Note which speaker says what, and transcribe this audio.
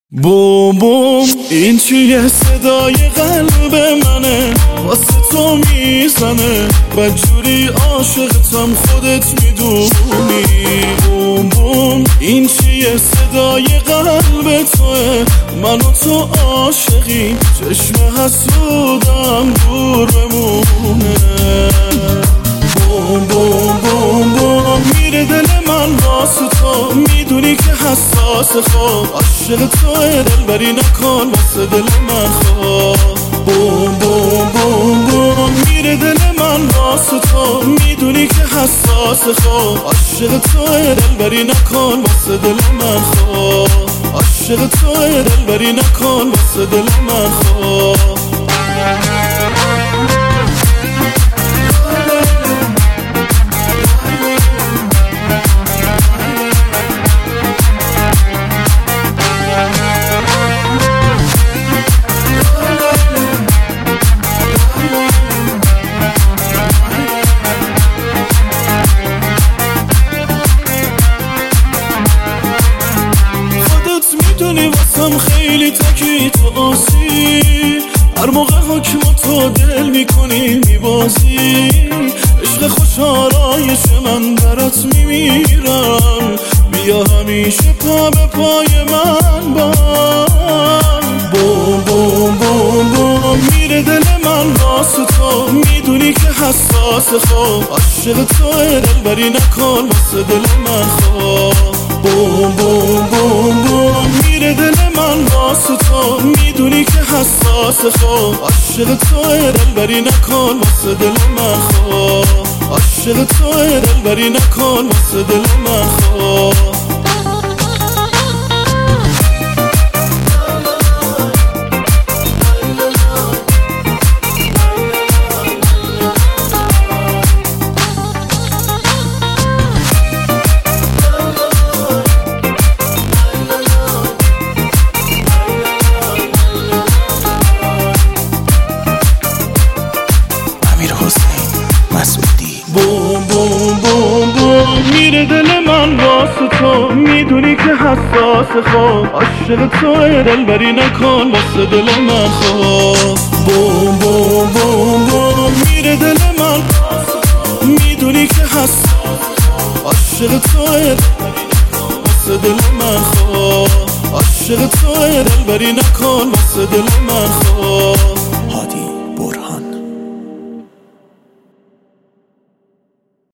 Speaker 1: بوم بوم این چیه صدای قلب منه واسه تو میزنه بدجوری عاشقتم خودت میدونی بوم بوم این چیه صدای قلب توه من و تو عاشقی چشم حسودم دور بمونه بوم بوم بوم بوم میره دل من واسه تو میدونی که حساس خواب عاشق توه دلبری نکن واسه دل من خواب بوم بوم بوم بوم میره دل من واسه تو میدونی که حساس خواب عاشق توه دلبری نکن واسه دل من خواب عاشق توه دلبری نکن واسه دل من خواب میدونی واسم خیلی تکی تو آسی هر موقع حکم تو دل میکنی میبازی عشق خوش آرایش من برات میمیرم بیا همیشه پا به پای من بوم بوم بوم بوم میره دل من واسه تو میدونی که حساس خواب عاشق توه دلبری نکن واسه دل من خواب بوم بوم بوم بوم میره دل من واسه تو میدونی که حساس خواب عاشق توه دلبری نکن واسه دل من خواب عاشق توه دلبری نکن واسه دل من خواب بوم بوم بوم بوم میره دل من واسه تو میدونی که حساس خواب عاشق توه دلبری نکن واسه دل من خواب بوم بوم بوم بوم میره دل من میدونی که حساس عاشق توه واسه دل من خواب عاشق توه دلبری نکن واسه دل من خواب